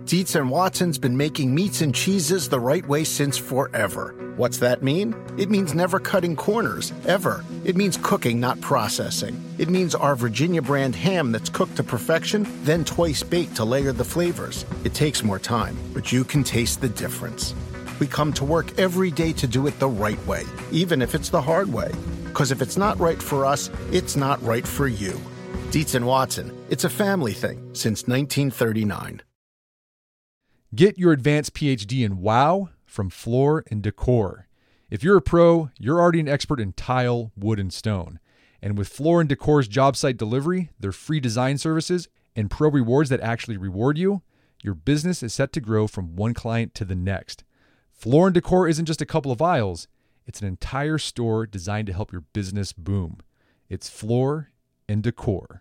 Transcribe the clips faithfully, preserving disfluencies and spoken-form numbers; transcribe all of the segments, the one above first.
Dietz and Watson's been making meats and cheeses the right way since forever. What's that mean? It means never cutting corners, ever. It means cooking, not processing. It means our Virginia brand ham that's cooked to perfection, then twice baked to layer the flavors. It takes more time, but you can taste the difference. We come to work every day to do it the right way, even if it's the hard way. Because if it's not right for us, it's not right for you. Dietz and Watson, it's a family thing since nineteen thirty-nine. Get your advanced P H D in WOW from Floor and Decor. If you're a pro, you're already an expert in tile, wood, and stone. And with Floor and Decor's job site delivery, their free design services, and pro rewards that actually reward you, your business is set to grow from one client to the next. Floor and Decor isn't just a couple of aisles. It's an entire store designed to help your business boom. It's Floor and Decor.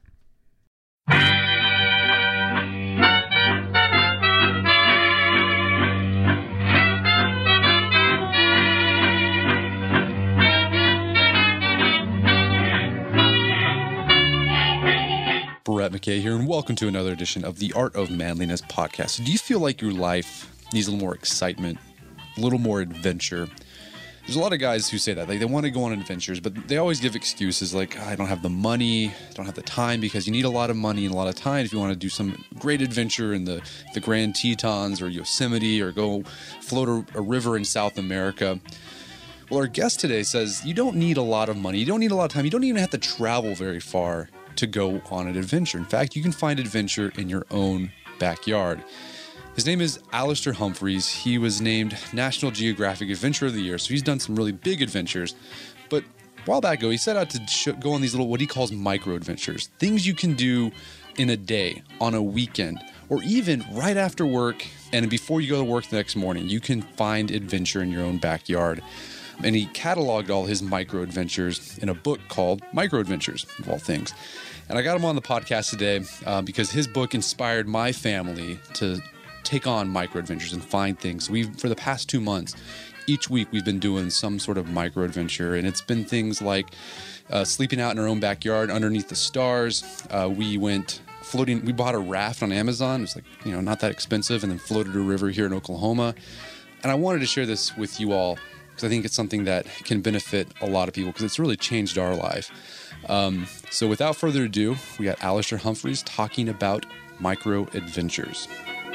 Brett McKay here, and welcome to another edition of the Art of Manliness podcast. Do you feel like your life needs a little more excitement, a little more adventure? There's a lot of guys who say that. Like, they want to go on adventures, but they always give excuses like, I don't have the money, I don't have the time, because you need a lot of money and a lot of time if you want to do some great adventure in the, the Grand Tetons or Yosemite or go float a, a river in South America. Well, our guest today says you don't need a lot of money, you don't need a lot of time, you don't even have to travel very far to go on an adventure. In fact, you can find adventure in your own backyard. His name is Alastair Humphreys. He was named National Geographic Adventurer of the Year, so he's done some really big adventures. But a while back ago, he set out to sh- go on these little, what he calls micro adventures, things you can do in a day, on a weekend, or even right after work, and before you go to work the next morning. You can find adventure in your own backyard. And he cataloged all his micro adventures in a book called Micro Adventures, of all things. And I got him on the podcast today uh, because his book inspired my family to take on micro adventures and find things. We've, for the past two months, each week we've been doing some sort of micro adventure, and it's been things like uh, sleeping out in our own backyard underneath the stars. Uh, we went floating, we bought a raft on Amazon. It was like, you know, not that expensive, and then floated a river here in Oklahoma. And I wanted to share this with you all because I think it's something that can benefit a lot of people because it's really changed our life. Um, so without further ado, we got Alastair Humphreys talking about micro adventures.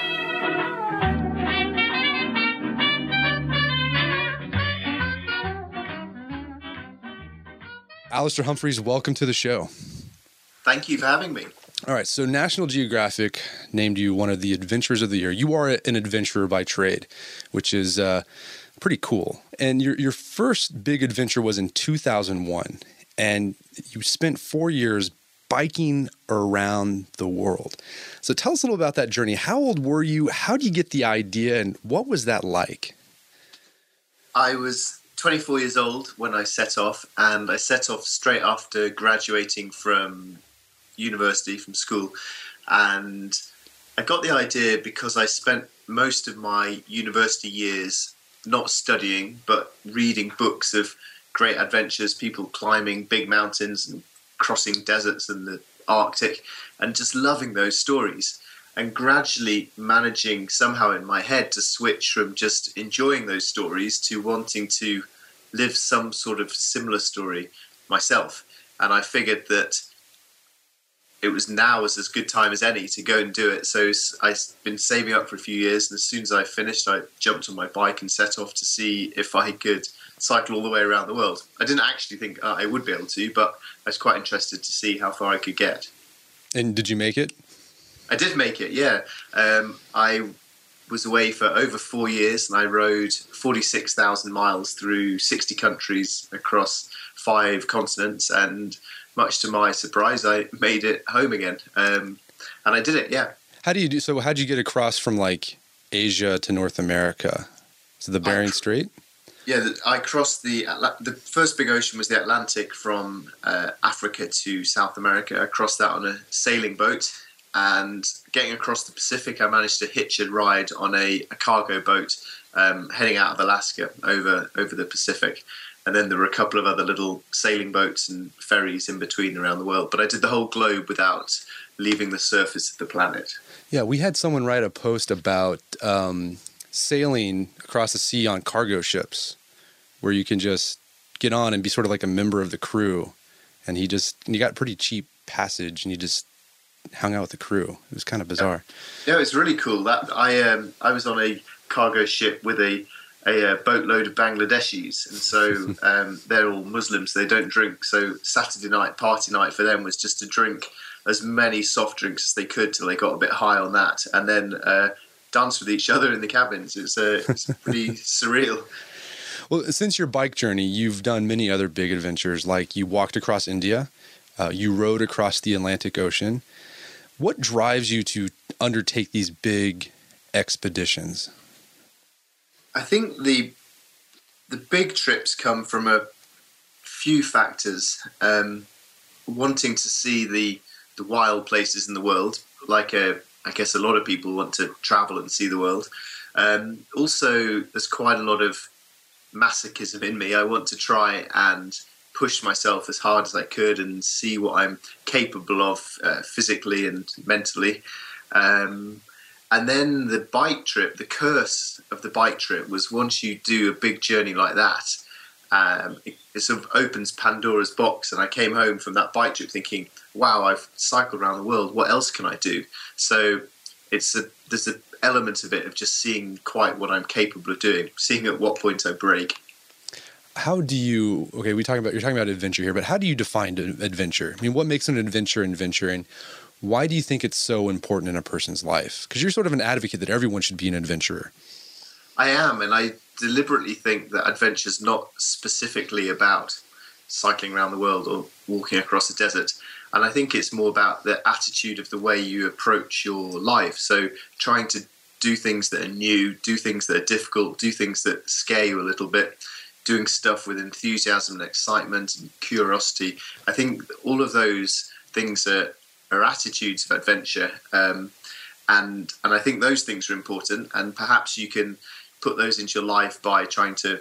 Alastair Humphreys, welcome to the show. Thank you for having me. All right, so National Geographic named you one of the Adventurers of the Year. You are an adventurer by trade, which is uh, pretty cool. And your your first big adventure was in two thousand one, and you spent four years biking around the world. So tell us a little about that journey. How old were you? How did you get the idea, and what was that like? I was twenty-four years old when I set off, and I set off straight after graduating from university, from school. And I got the idea because I spent most of my university years not studying, but reading books of great adventures, people climbing big mountains and crossing deserts and the Arctic, and just loving those stories. And gradually managing somehow in my head to switch from just enjoying those stories to wanting to live some sort of similar story myself. And I figured that it was now was as good time as any to go and do it. So I've been saving up for a few years, and as soon as I finished, I jumped on my bike and set off to see if I could cycle all the way around the world. I didn't actually think uh, I would be able to, but I was quite interested to see how far I could get. And did you make it? I did make it, yeah. Um, I was away for over four years, and I rode forty-six thousand miles through sixty countries across five continents, and much to my surprise, I made it home again. Um, and I did it, yeah. How do you do? So how did you get across from like Asia to North America? So the Bering I, Strait? Yeah, I crossed the, the first big ocean was the Atlantic from uh, Africa to South America. I crossed that on a sailing boat, and getting across the Pacific, I managed to hitch a ride on a, a cargo boat um, heading out of Alaska over, over the Pacific. And then there were a couple of other little sailing boats and ferries in between around the world. But I did the whole globe without leaving the surface of the planet. Yeah, we had someone write a post about um, sailing across the sea on cargo ships, where you can just get on and be sort of like a member of the crew. And he just, and you got pretty cheap passage, and you just hung out with the crew. It was kind of bizarre. Yeah, yeah, it's really cool. That I um, I was on a cargo ship with a a, a boatload of Bangladeshis, and so um, they're all Muslims. They don't drink. So Saturday night party night for them was just to drink as many soft drinks as they could till they got a bit high on that, and then uh, dance with each other in the cabins. It's uh, it's pretty surreal. Well, since your bike journey, you've done many other big adventures. Like you walked across India, uh, you rode across the Atlantic Ocean. What drives you to undertake these big expeditions? I think the the big trips come from a few factors. Um, wanting to see the the wild places in the world, like a, I guess a lot of people want to travel and see the world. Um, also, there's quite a lot of masochism in me. I want to try and push myself as hard as I could and see what I'm capable of uh, physically and mentally. Um, and then the bike trip, the curse of the bike trip was once you do a big journey like that, um, it, it sort of opens Pandora's box. And I came home from that bike trip thinking, wow, I've cycled around the world. What else can I do? So it's a, there's an element of it of just seeing quite what I'm capable of doing, seeing at what point I break. How do you, okay, we talk about, you're talking about adventure here, but how do you define an adventure? I mean, what makes an adventure an adventure, and why do you think it's so important in a person's life? Because you're sort of an advocate that everyone should be an adventurer. I am, and I deliberately think that adventure is not specifically about cycling around the world or walking across the desert. And I think it's more about the attitude of the way you approach your life. So trying to do things that are new, do things that are difficult, do things that scare you a little bit, doing stuff with enthusiasm and excitement and curiosity. I think all of those things are, are attitudes of adventure. Um, and and I think those things are important. And perhaps you can put those into your life by trying to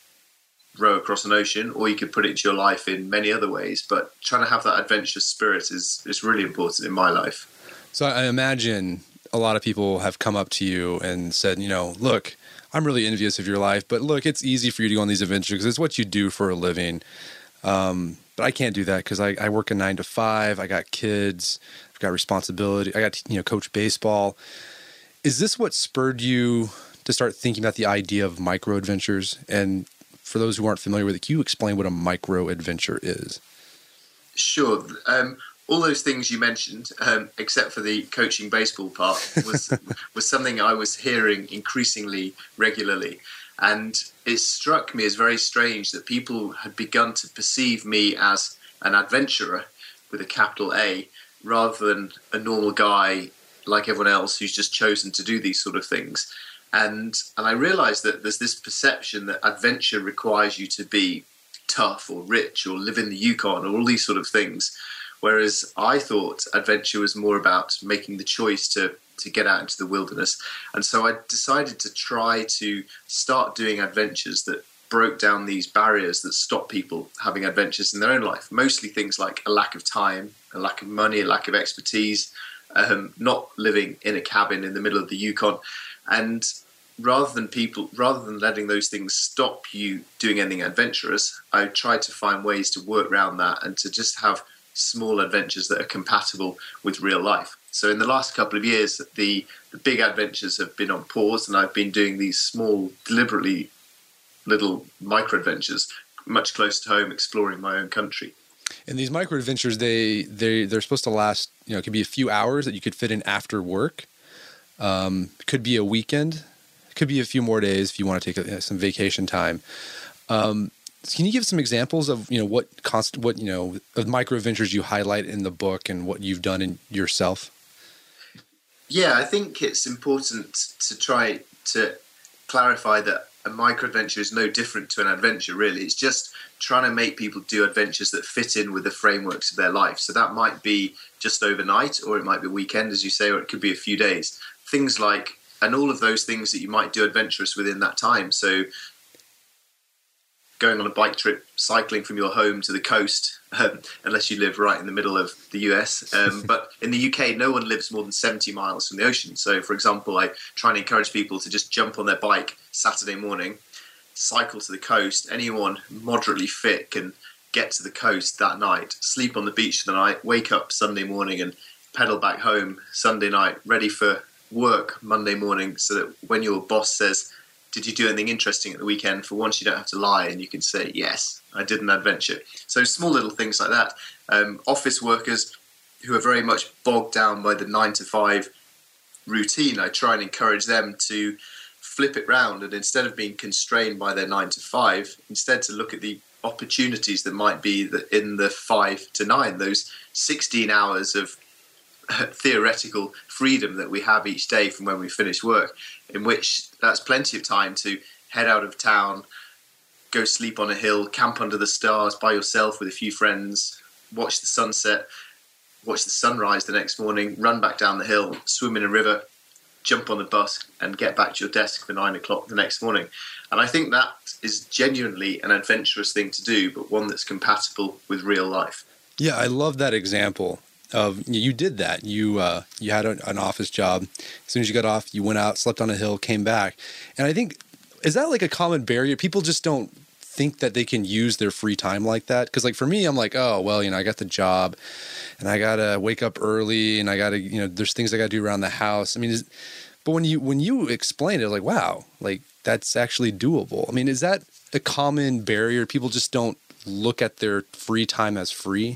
row across an ocean, or you could put it into your life in many other ways. But trying to have that adventurous spirit is, is really important in my life. So I imagine a lot of people have come up to you and said, you know, look, I'm really envious of your life, but look, it's easy for you to go on these adventures because it's what you do for a living. Um, but I can't do that because I, I work a nine to five. I got kids. I've got responsibility. I got, you know, coach baseball. Is this what spurred you to start thinking about the idea of micro adventures? And for those who aren't familiar with it, can you explain what a micro adventure is? Sure. Um, all those things you mentioned, um, except for the coaching baseball part, was was something I was hearing increasingly regularly. And it struck me as very strange that people had begun to perceive me as an adventurer with a capital A, rather than a normal guy like everyone else who's just chosen to do these sort of things. And and I realized that there's this perception that adventure requires you to be tough or rich or live in the Yukon or all these sort of things. Whereas I thought adventure was more about making the choice to, to get out into the wilderness. And so I decided to try to start doing adventures that broke down these barriers that stop people having adventures in their own life. Mostly things like a lack of time, a lack of money, a lack of expertise, um, not living in a cabin in the middle of the Yukon. And rather than people, rather than letting those things stop you doing anything adventurous, I tried to find ways to work around that and to just have small adventures that are compatible with real life. So in the last couple of years, the, the big adventures have been on pause, and I've been doing these small, deliberately little micro adventures much closer to home, exploring my own country. And these micro adventures, they they they're supposed to last, you know, it could be a few hours that you could fit in after work. Um, it could be a weekend. It could be a few more days if you want to take a, some vacation time. Um, can you give some examples of, you know, what const, what, you know, of micro adventures you highlight in the book and what you've done in yourself? Yeah, I think it's important to try to clarify that a micro adventure is no different to an adventure, really. It's just trying to make people do adventures that fit in with the frameworks of their life. So that might be just overnight, or it might be a weekend, as you say, or it could be a few days. Things like, and all of those things that you might do adventurous within that time. So going on a bike trip cycling from your home to the coast, um, unless you live right in the middle of the U S. Um, but in the U K, no one lives more than seventy miles from the ocean. So, for example, I try and encourage people to just jump on their bike Saturday morning, cycle to the coast. Anyone moderately fit can get to the coast that night, sleep on the beach for the night, wake up Sunday morning and pedal back home Sunday night, ready for work Monday morning, so that when your boss says, did you do anything interesting at the weekend, for once you don't have to lie and you can say, yes, I did an adventure. So small little things like that. Um, office workers who are very much bogged down by the nine to five routine, I try and encourage them to flip it round, and instead of being constrained by their nine to five, instead to look at the opportunities that might be in the five to nine, those sixteen hours of theoretical freedom that we have each day from when we finish work, in which that's plenty of time to head out of town, go sleep on a hill, camp under the stars by yourself with a few friends, watch the sunset, watch the sunrise the next morning, run back down the hill, swim in a river, jump on the bus and get back to your desk for nine o'clock the next morning. And I think that is genuinely an adventurous thing to do, but one that's compatible with real life. Yeah, I love that example of you did that. You uh, you had an office job. As soon as you got off, you went out, slept on a hill, came back. And I think, is that like a common barrier? People just don't think that they can use their free time like that. Because like for me, I'm like, oh, well, you know, I got the job and I got to wake up early and I got to, you know, there's things I got to do around the house. I mean, is, but when you, when you explain it, like, wow, like that's actually doable. I mean, is that a common barrier? People just don't look at their free time as free?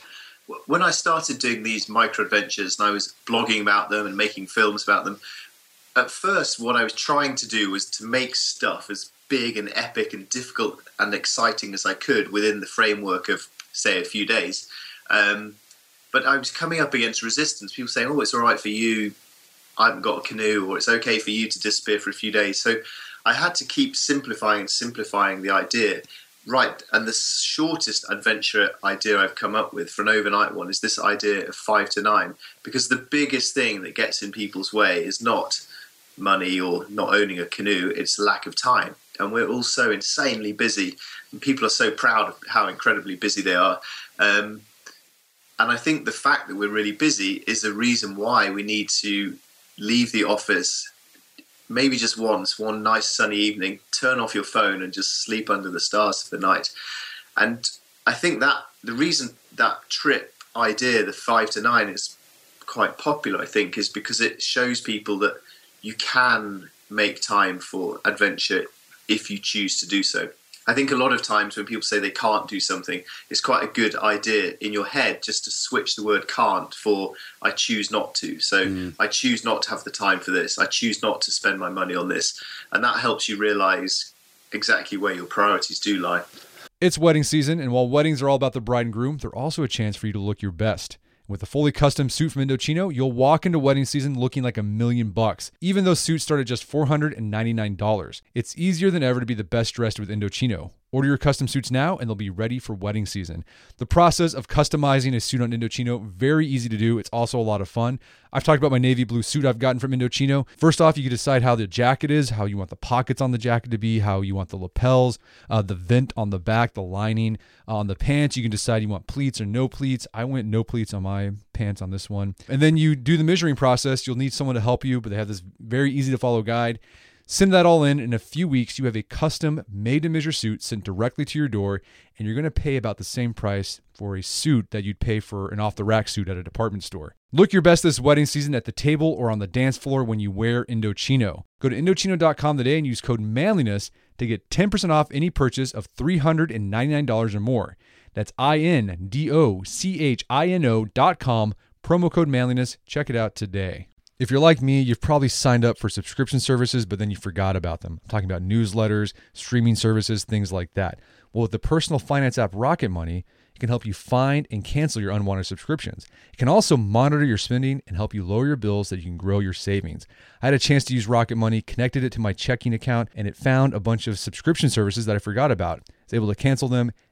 When I started doing these micro adventures and I was blogging about them and making films about them, at first what I was trying to do was to make stuff as big and epic and difficult and exciting as I could within the framework of, say, a few days. Um, but I was coming up against resistance. People saying, oh, it's all right for you, I haven't got a canoe, or it's okay for you to disappear for a few days. So I had to keep simplifying and simplifying the idea. Right, and the shortest adventure idea I've come up with for an overnight one is this idea of five to nine, because the biggest thing that gets in people's way is not money or not owning a canoe, it's lack of time. And we're all so insanely busy, and people are so proud of how incredibly busy they are. Um, and I think the fact that we're really busy is the reason why we need to leave the office maybe just once, one nice sunny evening, turn off your phone and just sleep under the stars for the night. And I think that the reason that trip idea, the five to nine, is quite popular, I think, is because it shows people that you can make time for adventure if you choose to do so. I think a lot of times when people say they can't do something, it's quite a good idea in your head just to switch the word can't for I choose not to. So mm. I choose not to have the time for this. I choose not to spend my money on this. And that helps you realize exactly where your priorities do lie. It's wedding season, and while weddings are all about the bride and groom, they're also a chance for you to look your best. With a fully custom suit from Indochino, you'll walk into wedding season looking like a million bucks, even though suits start at just four hundred ninety-nine dollars. It's easier than ever to be the best dressed with Indochino. Order your custom suits now and they'll be ready for wedding season. The process of customizing a suit on Indochino, very easy to do. It's also a lot of fun. I've talked about my navy blue suit I've gotten from Indochino. First off, you can decide how the jacket is, how you want the pockets on the jacket to be, how you want the lapels, uh, the vent on the back, the lining. Uh, on the pants, you can decide you want pleats or no pleats. I went no pleats on my pants on this one. And then you do the measuring process. You'll need someone to help you, but they have this very easy to follow guide. Send that all in. In a few weeks, you have a custom made-to-measure suit sent directly to your door, and you're going to pay about the same price for a suit that you'd pay for an off-the-rack suit at a department store. Look your best this wedding season at the table or on the dance floor when you wear Indochino. Go to Indochino dot com today and use code manliness to get ten percent off any purchase of three hundred ninety-nine dollars or more. That's I N D O C H I N O dot com, promo code manliness. Check it out today. If you're like me, you've probably signed up for subscription services, but then you forgot about them. I'm talking about newsletters, streaming services, things like that. Well, with the personal finance app Rocket Money, it can help you find and cancel your unwanted subscriptions. It can also monitor your spending and help you lower your bills so that you can grow your savings. I had a chance to use Rocket Money, connected it to my checking account, and it found a bunch of subscription services that I forgot about. I was able to cancel them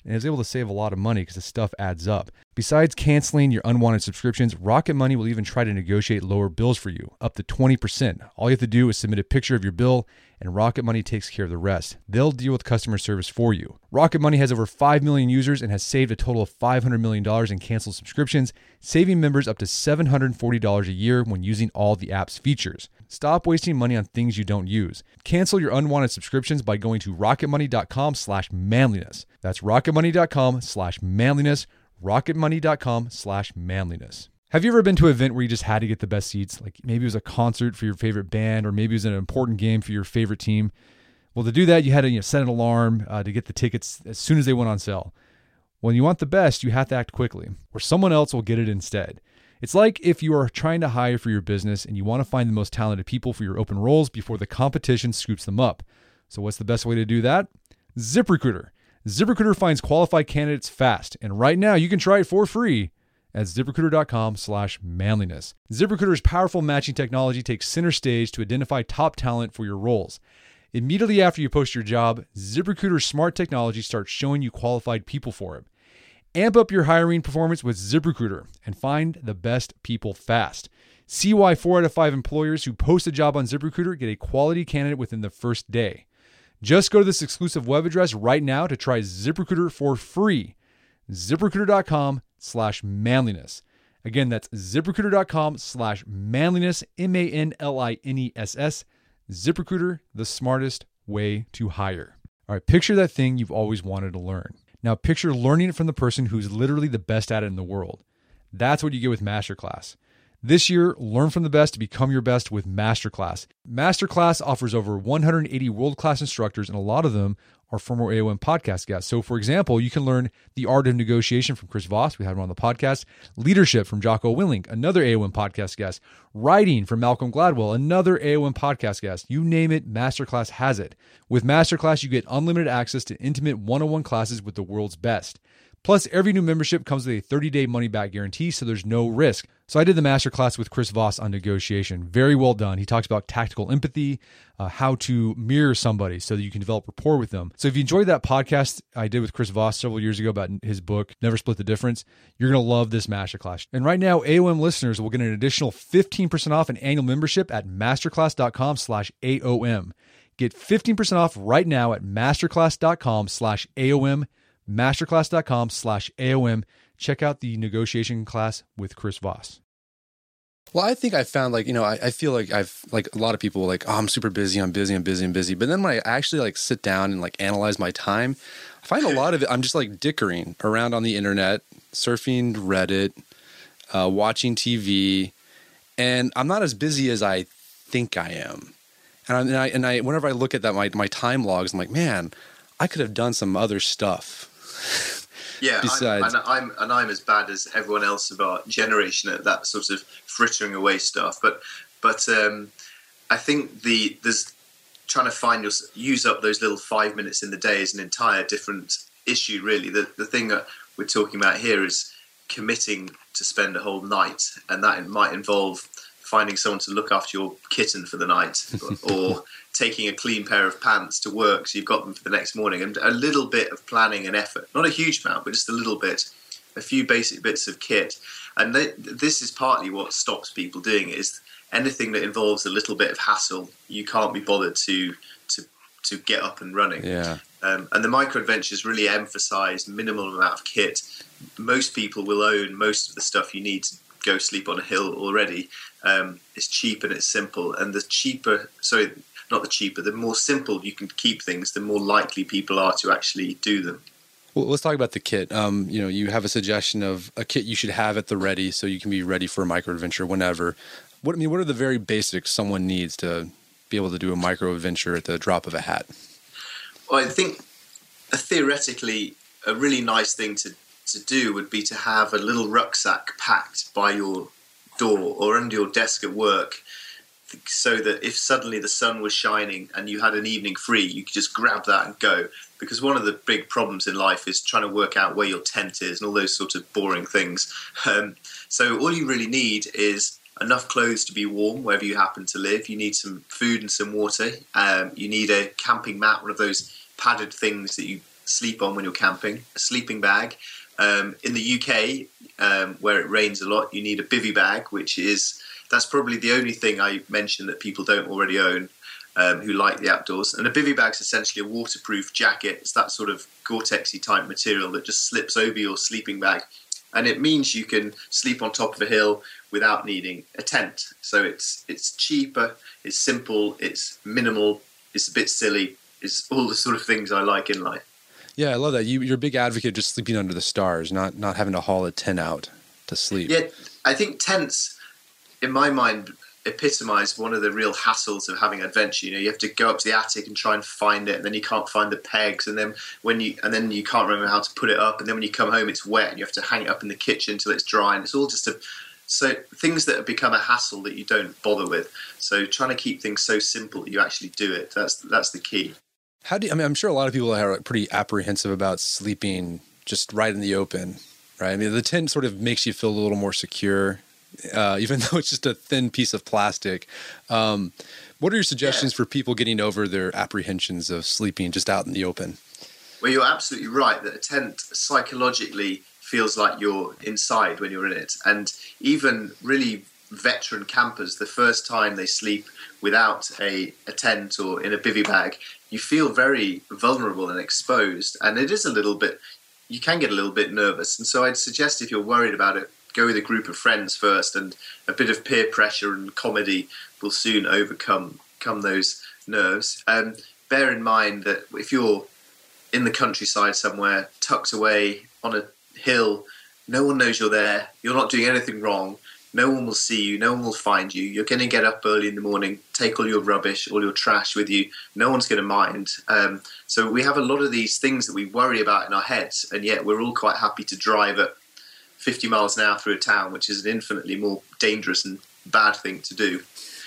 and is able to save a lot of money because the stuff adds up. Besides canceling your unwanted subscriptions, Rocket Money will even try to negotiate lower bills for you, up to twenty percent. All you have to do is submit a picture of your bill, and Rocket Money takes care of the rest. They'll deal with customer service for you. Rocket Money has over five million users and has saved a total of five hundred million dollars in canceled subscriptions, saving members up to seven hundred forty dollars a year when using all the app's features. Stop wasting money on things you don't use. Cancel your unwanted subscriptions by going to rocketmoney.com slash manliness. That's rocketmoney.com slash manliness. rocketmoney.com slash manliness. Have you ever been to an event where you just had to get the best seats? Like maybe it was a concert for your favorite band, or maybe it was an important game for your favorite team. Well, to do that, you had to you know, set an alarm uh, to get the tickets as soon as they went on sale. When you want the best, you have to act quickly, or someone else will get it instead. It's like if you are trying to hire for your business and you want to find the most talented people for your open roles before the competition scoops them up. So what's the best way to do that? ZipRecruiter. ZipRecruiter finds qualified candidates fast, and right now you can try it for free at ZipRecruiter.com slash manliness. ZipRecruiter's powerful matching technology takes center stage to identify top talent for your roles. Immediately after you post your job, ZipRecruiter's smart technology starts showing you qualified people for it. Amp up your hiring performance with ZipRecruiter and find the best people fast. See why four out of five employers who post a job on ZipRecruiter get a quality candidate within the first day. Just go to this exclusive web address right now to try ZipRecruiter for free. ZipRecruiter.com slash manliness. Again, that's ZipRecruiter.com slash manliness, M A N L I N E S S. ZipRecruiter, the smartest way to hire. All right, picture that thing you've always wanted to learn. Now picture learning it from the person who's literally the best at it in the world. That's what you get with Masterclass. This year, learn from the best to become your best with Masterclass. Masterclass offers over one hundred eighty world-class instructors, and a lot of them are former A O M podcast guests. So, for example, you can learn the art of negotiation from Chris Voss. We had him on the podcast. Leadership from Jocko Willink, another A O M podcast guest. Writing from Malcolm Gladwell, another A O M podcast guest. You name it, Masterclass has it. With Masterclass, you get unlimited access to intimate one-on-one classes with the world's best. Plus, every new membership comes with a thirty-day money-back guarantee, so there's no risk. So I did the masterclass with Chris Voss on negotiation. Very well done. He talks about tactical empathy, uh, how to mirror somebody so that you can develop rapport with them. So if you enjoyed that podcast I did with Chris Voss several years ago about his book, Never Split the Difference, you're going to love this masterclass. And right now, A O M listeners will get an additional fifteen percent off an annual membership at masterclass.com slash AOM. Get fifteen percent off right now at masterclass.com slash AOM. masterclass.com slash AOM. Check out the negotiation class with Chris Voss. Well, I think I found like, you know, I, I feel like I've like a lot of people like, oh, I'm super busy. I'm busy. I'm busy. I'm busy. But then when I actually like sit down and like analyze my time, I find a lot of it, I'm just like dickering around on the internet, surfing Reddit, uh, watching T V, and I'm not as busy as I think I am. And I, and I, and I whenever I look at that, my, my time logs, I'm like, man, I could have done some other stuff. Yeah, Besides, I'm, and I'm and I'm as bad as everyone else of our generation at that sort of frittering away stuff. But but um, I think the there's trying to find your use up those little five minutes in the day is an entire different issue. Really, the the thing that we're talking about here is committing to spend a whole night, and that might involve finding someone to look after your kitten for the night, or, or taking a clean pair of pants to work so you've got them for the next morning, and a little bit of planning and effort. Not a huge amount, but just a little bit, a few basic bits of kit. And they, this is partly what stops people doing it, is anything that involves a little bit of hassle, you can't be bothered to to, to get up and running. Yeah. Um, and the micro adventures really emphasize minimal amount of kit. Most people will own most of the stuff you need to go sleep on a hill already. Um, it's cheap and it's simple, and the cheaper, sorry, not the cheaper, the more simple you can keep things, the more likely people are to actually do them. Well, let's talk about the kit. Um, you know, you have a suggestion of a kit you should have at the ready so you can be ready for a micro adventure whenever. What I mean, what are the very basics someone needs to be able to do a micro adventure at the drop of a hat? Well, I think uh, theoretically, a really nice thing to, to do would be to have a little rucksack packed by your door or under your desk at work, so that if suddenly the sun was shining and you had an evening free, you could just grab that and go. Because one of the big problems in life is trying to work out where your tent is and all those sort of boring things. Um, so all you really need is enough clothes to be warm wherever you happen to live. You need some food and some water. Um, you need a camping mat, one of those padded things that you sleep on when you're camping, a sleeping bag. Um, in the U K, um, where it rains a lot, you need a bivy bag, which is, that's probably the only thing I mentioned that people don't already own um, who like the outdoors. And a bivy bag is essentially a waterproof jacket. It's that sort of Gore-Texy type material that just slips over your sleeping bag. And it means you can sleep on top of a hill without needing a tent. So it's it's cheaper, it's simple, it's minimal, it's a bit silly. It's all the sort of things I like in life. Yeah, I love that. You, you're a big advocate of just sleeping under the stars, not not having to haul a tent out to sleep. Yeah, I think tents, in my mind, epitomise one of the real hassles of having adventure. You know, you have to go up to the attic and try and find it, and then you can't find the pegs, and then when you and then you can't remember how to put it up, and then when you come home, it's wet, and you have to hang it up in the kitchen until it's dry, and it's all just a so things that have become a hassle that you don't bother with. So trying to keep things so simple that you actually do it, that's that's the key. How do you, I mean, I'm sure a lot of people are pretty apprehensive about sleeping just right in the open, right? I mean, the tent sort of makes you feel a little more secure, uh, even though it's just a thin piece of plastic. Um, what are your suggestions yeah. for people getting over their apprehensions of sleeping just out in the open? Well, you're absolutely right that a tent psychologically feels like you're inside when you're in it. And even really veteran campers, the first time they sleep without a, a tent or in a bivy bag, you feel very vulnerable and exposed. And it is a little bit, you can get a little bit nervous. And so I'd suggest if you're worried about it, go with a group of friends first, and a bit of peer pressure and comedy will soon overcome come those nerves. Um, bear in mind that if you're in the countryside somewhere, tucked away on a hill, no one knows you're there, you're not doing anything wrong, no one will see you, no one will find you, you're going to get up early in the morning, take all your rubbish, all your trash with you, no one's going to mind. Um, so we have a lot of these things that we worry about in our heads, and yet we're all quite happy to drive at fifty miles an hour through a town, which is an infinitely more dangerous and bad thing to do.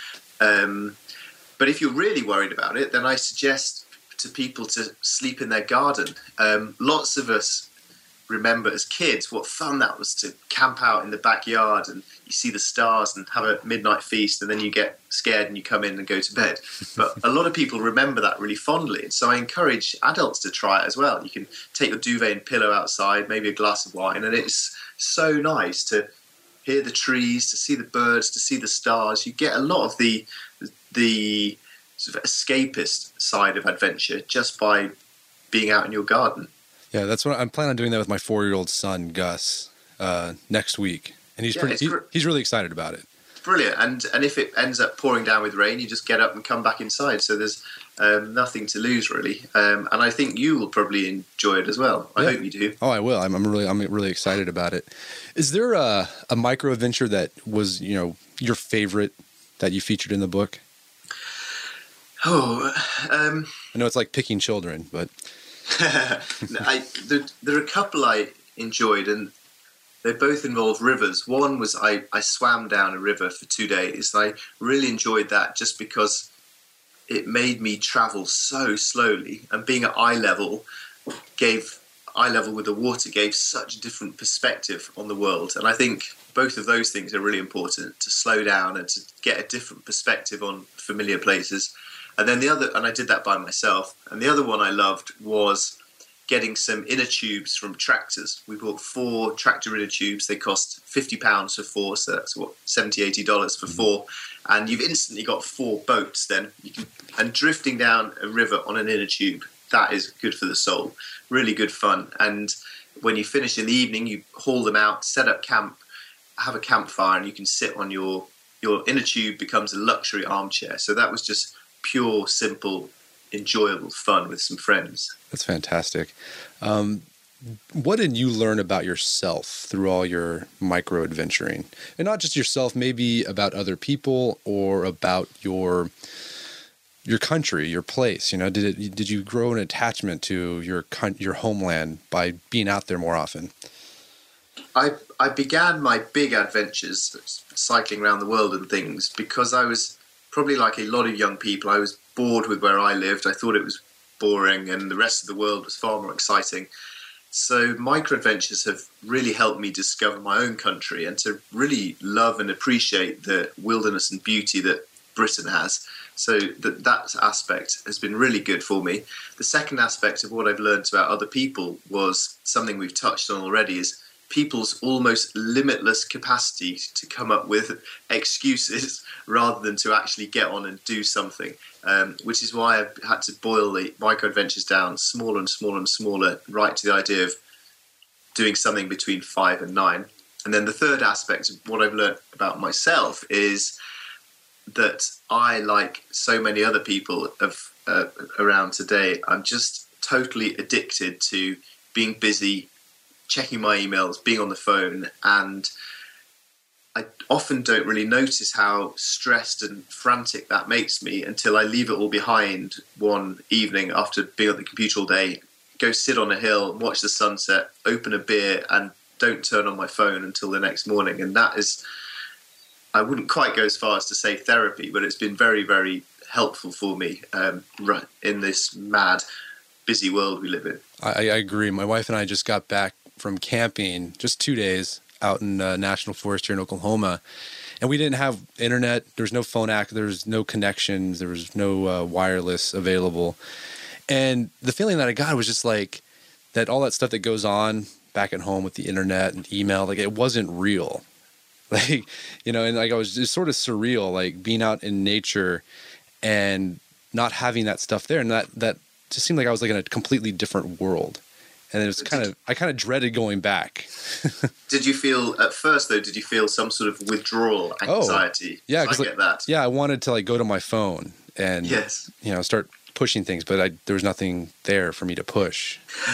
Um, but if you're really worried about it, then I suggest to people to sleep in their garden. Um, lots of us remember as kids what fun that was to camp out in the backyard and you see the stars and have a midnight feast, and then you get scared and you come in and go to bed. But a lot of people remember that really fondly, and so I encourage adults to try it as well. You can take your duvet and pillow outside, maybe a glass of wine, and it's so nice to hear the trees, to see the birds, to see the stars. You get a lot of the the sort of escapist side of adventure just by being out in your garden. Yeah, that's what I'm planning on doing that with my four-year-old son, Gus, uh, next week. And he's yeah, pretty, he, gr- he's really excited about it. Brilliant. And and if it ends up pouring down with rain, you just get up and come back inside. So there's um, nothing to lose, really. Um, and I think you will probably enjoy it as well. I yeah. hope you do. Oh, I will. I'm, I'm really I'm really excited about it. Is there a, a micro adventure that was, you know, your favorite that you featured in the book? Oh, um, I know it's like picking children, but I, there, there are a couple I enjoyed, and they both involve rivers. One was I, I swam down a river for two days. I really enjoyed that just because it made me travel so slowly, and being at eye level gave eye level with the water gave such a different perspective on the world. And I think both of those things are really important, to slow down and to get a different perspective on familiar places. And then the other, and I did that by myself. And the other one I loved was getting some inner tubes from tractors. We bought four tractor inner tubes. They cost fifty pounds for four, so that's what, seventy, eighty dollars for four. And you've instantly got four boats then. You can, and drifting down a river on an inner tube, that is good for the soul. Really good fun. And when you finish in the evening, you haul them out, set up camp, have a campfire, and you can sit on your, your inner tube becomes a luxury armchair. So that was just pure, simple, enjoyable fun with some friends. That's fantastic. Um, what did you learn about yourself through all your micro adventuring? And not just yourself, maybe about other people or about your your country, your place. You know, did it? Did you grow an attachment to your your homeland by being out there more often? I I began my big adventures, cycling around the world and things, because I was probably like a lot of young people. I was bored with where I lived. I thought it was boring and the rest of the world was far more exciting. So micro-adventures have really helped me discover my own country and to really love and appreciate the wilderness and beauty that Britain has. So that that aspect has been really good for me. The second aspect of what I've learned about other people was something we've touched on already, is people's almost limitless capacity to come up with excuses rather than to actually get on and do something, um, which is why I've had to boil the micro adventures down smaller and smaller and smaller, right to the idea of doing something between five and nine. And then the third aspect of what I've learned about myself is that I, like so many other people of uh, around today, I'm just totally addicted to being busy, checking my emails, being on the phone, and I often don't really notice how stressed and frantic that makes me until I leave it all behind one evening after being at the computer all day, go sit on a hill, watch the sunset, open a beer, and don't turn on my phone until the next morning. And that is, I wouldn't quite go as far as to say therapy, but it's been very, very helpful for me um, right in this mad, busy world we live in. I, I agree. My wife and I just got back from camping, just two days out in uh, National Forest here in Oklahoma. And we didn't have internet. There was no phone act. There was no connections. There was no uh, wireless available. And the feeling that I got was just like that all that stuff that goes on back at home with the internet and email, like it wasn't real. Like, you know, and like I was just sort of surreal, like being out in nature and not having that stuff there. And that, that just seemed like I was like in a completely different world. And it was kind of, I kind of dreaded going back. Did you feel, at first though, did you feel some sort of withdrawal anxiety? Oh, yeah. I get like, that. Yeah, I wanted to like go to my phone and, yes. you know, start pushing things, but I, there was nothing there for me to push.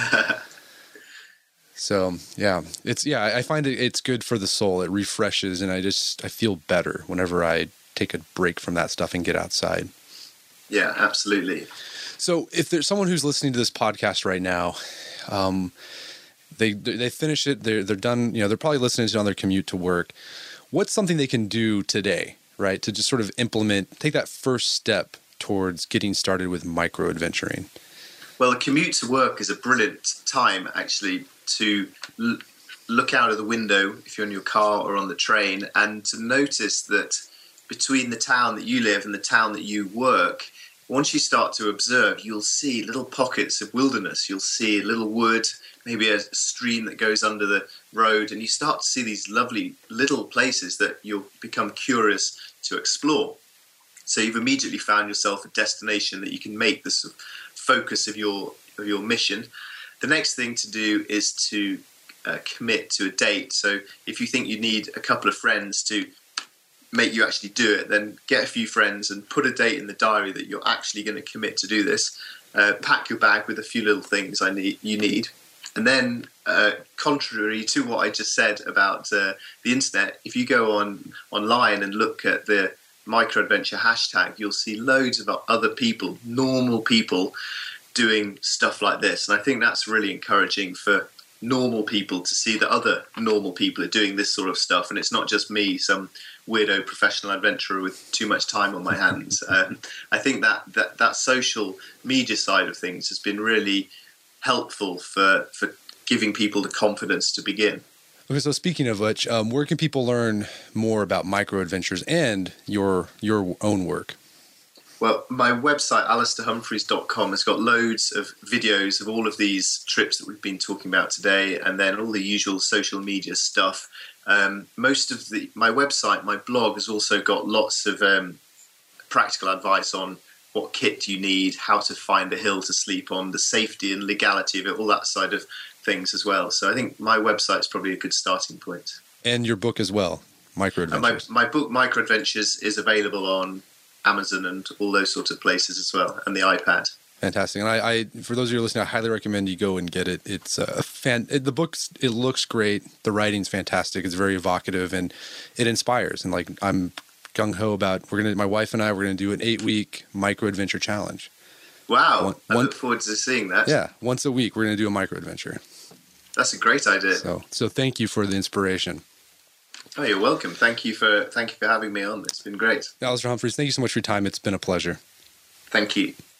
So yeah, it's, yeah, I find it, it's good for the soul. It refreshes, and I just, I feel better whenever I take a break from that stuff and get outside. Yeah, absolutely. So if there's someone who's listening to this podcast right now, um, they, they finish it, they're, they're done, you know, they're probably listening to it on their commute to work. What's something they can do today, right? To just sort of implement, take that first step towards getting started with micro adventuring. Well, a commute to work is a brilliant time, actually, to l- look out of the window if you're in your car or on the train, and to notice that between the town that you live and the town that you work, once you start to observe, you'll see little pockets of wilderness. You'll see a little wood, maybe a stream that goes under the road, and you start to see these lovely little places that you'll become curious to explore. So you've immediately found yourself a destination that you can make the sort of focus of your of your mission. The next thing to do is to uh, commit to a date. So if you think you need a couple of friends to make you actually do it, then get a few friends and put a date in the diary that you're actually going to commit to do this. Uh, pack your bag with a few little things I need you need. And then, uh, contrary to what I just said about uh, the internet, if you go on online and look at the microadventure hashtag, you'll see loads of other people, normal people, doing stuff like this. And I think that's really encouraging for normal people to see that other normal people are doing this sort of stuff, and it's not just me, some weirdo professional adventurer with too much time on my hands. um, I think that, that that social media side of things has been really helpful for for giving people the confidence to begin. Okay, so speaking of which, um, where can people learn more about micro adventures and your your own work? Well, my website, alistair humphreys dot com, has got loads of videos of all of these trips that we've been talking about today, and then all the usual social media stuff. Um, most of the my website, my blog, has also got lots of um, practical advice on what kit you need, how to find a hill to sleep on, the safety and legality of it, all that side of things as well. So I think my website is probably a good starting point. And your book as well, Micro Adventures. My, my book, Micro Adventures, is available on Amazon and all those sorts of places as well, and the iPad. Fantastic. And I, I for those of you listening, I highly recommend you go and get it. It's a fan. It, the book's it looks great. The writing's fantastic. It's very evocative and it inspires. And like I'm gung ho about we're gonna. My wife and I we're gonna do an eight week micro adventure challenge. Wow! One, I one, look forward to seeing that. Yeah, once a week we're gonna do a micro adventure. That's a great idea. So so thank you for the inspiration. Oh, you're welcome. Thank you for thank you for having me on. It's been great. Alistair Humphreys, thank you so much for your time. It's been a pleasure. Thank you.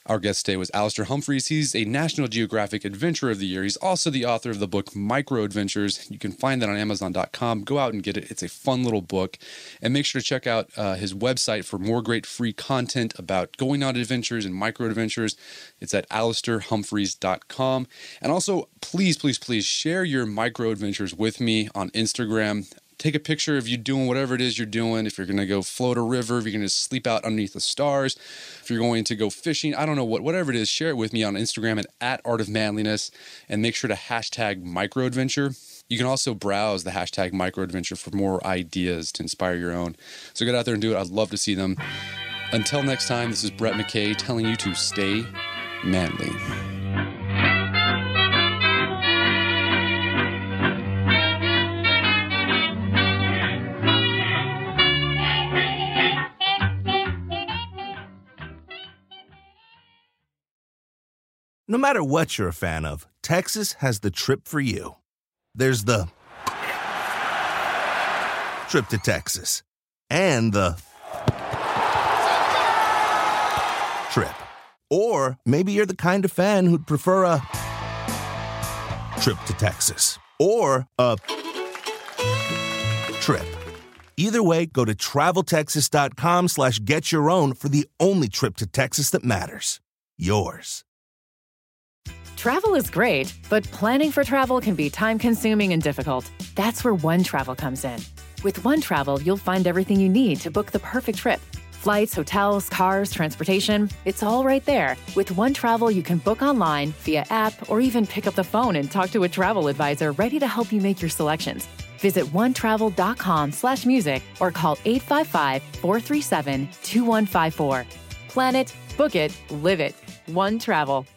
Our guest today was Alistair Humphreys. He's a National Geographic Adventurer of the Year. He's also the author of the book Micro Adventures. You can find that on amazon dot com. Go out and get it. It's a fun little book. And make sure to check out uh, his website for more great free content about going on adventures and micro adventures. It's at alistair humphreys dot com. And also, please, please, please share your micro adventures with me on Instagram. Take a picture of you doing whatever it is you're doing. If you're going to go float a river, if you're going to sleep out underneath the stars, if you're going to go fishing, I don't know what, whatever it is, share it with me on Instagram at, at Art of Manliness, and make sure to hashtag microadventure. You can also browse the hashtag microadventure for more ideas to inspire your own. So get out there and do it. I'd love to see them. Until next time, this is Brett McKay telling you to stay manly. No matter what you're a fan of, Texas has the trip for you. There's the trip to Texas and the trip. Or maybe you're the kind of fan who'd prefer a trip to Texas or a trip. Either way, go to travel texas dot com slash get your own for the only trip to Texas that matters. Yours. Travel is great, but planning for travel can be time-consuming and difficult. That's where One Travel comes in. With One Travel, you'll find everything you need to book the perfect trip. Flights, hotels, cars, transportation, it's all right there. With One Travel, you can book online, via app, or even pick up the phone and talk to a travel advisor ready to help you make your selections. Visit one travel dot com slash music or call eight five five, four three seven, two one five four. Plan it, book it, live it. One Travel.